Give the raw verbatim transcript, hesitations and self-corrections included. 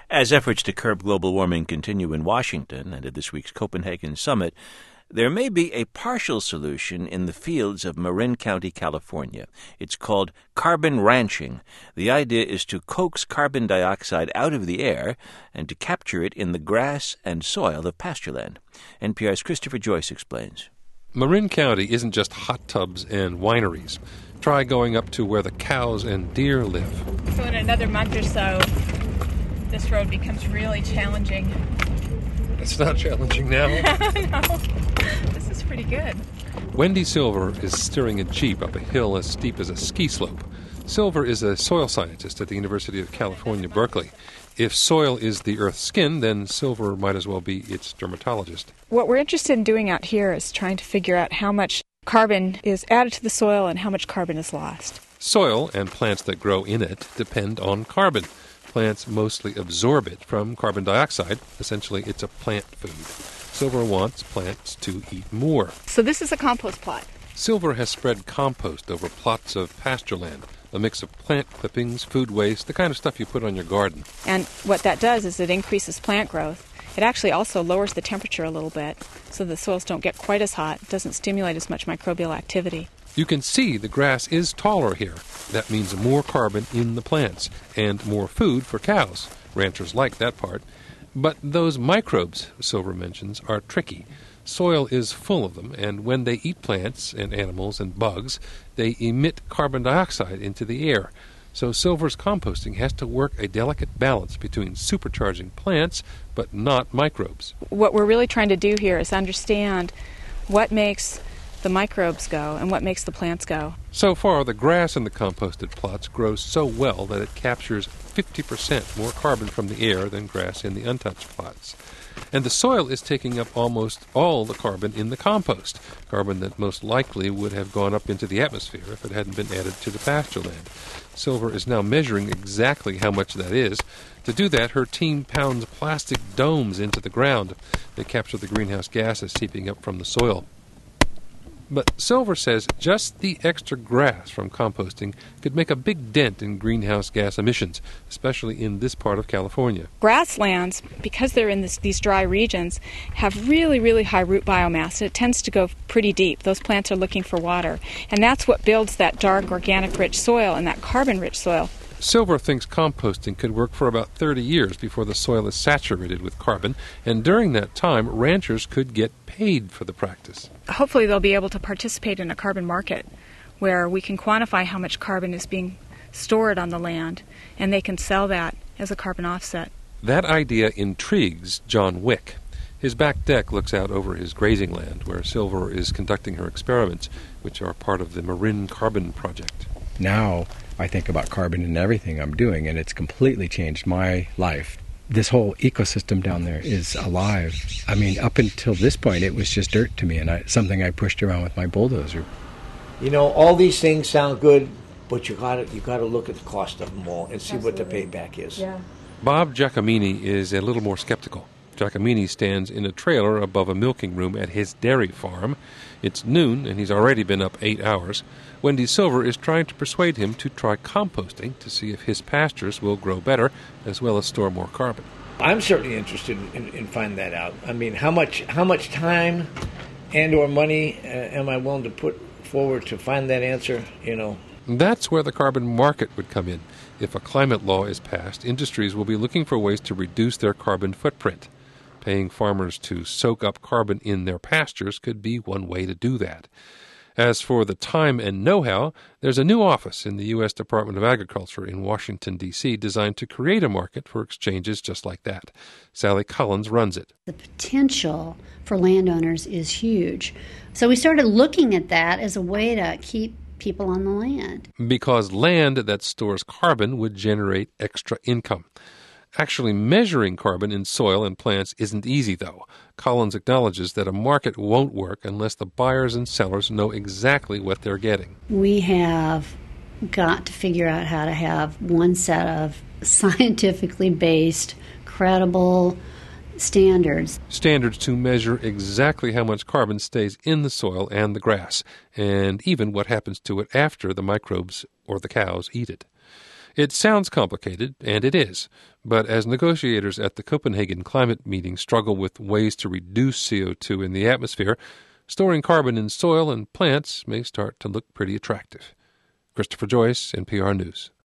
As efforts to curb global warming continue in Washington and at this week's Copenhagen summit, there may be a partial solution in the fields of Marin County, California. It's called carbon ranching. The idea is to coax carbon dioxide out of the air and to capture it in the grass and soil of pastureland. N P R's Christopher Joyce explains. Marin County isn't just hot tubs and wineries. Try going up to where the cows and deer live. So in another month or so, this road becomes really challenging. It's not challenging now. No, this is pretty good. Wendy Silver is steering a Jeep up a hill as steep as a ski slope. Silver is a soil scientist at the University of California, Berkeley. If soil is the Earth's skin, then Silver might as well be its dermatologist. What we're interested in doing out here is trying to figure out how much carbon is added to the soil and how much carbon is lost. Soil and plants that grow in it depend on carbon. Plants mostly absorb it from carbon dioxide. Essentially, it's a plant food. Silver wants plants to eat more. So this is a compost plot. Silver has spread compost over plots of pasture land, a mix of plant clippings, food waste, the kind of stuff you put on your garden. And what that does is it increases plant growth. It actually also lowers the temperature a little bit so the soils don't get quite as hot. It doesn't stimulate as much microbial activity. You can see the grass is taller here. That means more carbon in the plants and more food for cows. Ranchers like that part. But those microbes, Silver mentions, are tricky. Soil is full of them, and when they eat plants and animals and bugs, they emit carbon dioxide into the air. So Silver's composting has to work a delicate balance between supercharging plants, but not microbes. What we're really trying to do here is understand what makes the microbes go and what makes the plants go. So far, the grass in the composted plots grows so well that it captures fifty percent more carbon from the air than grass in the untouched plots. And the soil is taking up almost all the carbon in the compost, carbon that most likely would have gone up into the atmosphere if it hadn't been added to the pasture land. Silver is now measuring exactly how much that is. To do that, her team pounds plastic domes into the ground. They capture the greenhouse gases seeping up from the soil. But Silver says just the extra grass from composting could make a big dent in greenhouse gas emissions, especially in this part of California. Grasslands, because they're in this, these dry regions, have really, really high root biomass. It tends to go pretty deep. Those plants are looking for water. And that's what builds that dark, organic-rich soil and that carbon-rich soil. Silver thinks composting could work for about thirty years before the soil is saturated with carbon, and during that time, ranchers could get paid for the practice. Hopefully they'll be able to participate in a carbon market where we can quantify how much carbon is being stored on the land, and they can sell that as a carbon offset. That idea intrigues John Wick. His back deck looks out over his grazing land, where Silver is conducting her experiments, which are part of the Marin Carbon Project. Now I think about carbon in everything I'm doing, and it's completely changed my life. This whole ecosystem down there is alive. I mean, up until this point, it was just dirt to me, and I, something I pushed around with my bulldozer. You know, all these things sound good, but you got to you got to look at the cost of them all and see Absolutely. What the payback is. Yeah. Bob Giacomini is a little more skeptical. Giacomini stands in a trailer above a milking room at his dairy farm. It's noon, and he's already been up eight hours. Wendy Silver is trying to persuade him to try composting to see if his pastures will grow better, as well as store more carbon. I'm certainly interested in, in finding that out. I mean, how much how much time and or money uh, am I willing to put forward to find that answer, you know? That's where the carbon market would come in. If a climate law is passed, industries will be looking for ways to reduce their carbon footprint. Paying farmers to soak up carbon in their pastures could be one way to do that. As for the time and know-how, there's a new office in the U S Department of Agriculture in Washington, D C, designed to create a market for exchanges just like that. Sally Collins runs it. The potential for landowners is huge. So we started looking at that as a way to keep people on the land. Because land that stores carbon would generate extra income. Actually measuring carbon in soil and plants isn't easy, though. Collins acknowledges that a market won't work unless the buyers and sellers know exactly what they're getting. We have got to figure out how to have one set of scientifically based, credible standards. Standards to measure exactly how much carbon stays in the soil and the grass, and even what happens to it after the microbes or the cows eat it. It sounds complicated, and it is, but as negotiators at the Copenhagen climate meeting struggle with ways to reduce C O two in the atmosphere, storing carbon in soil and plants may start to look pretty attractive. Christopher Joyce, N P R News.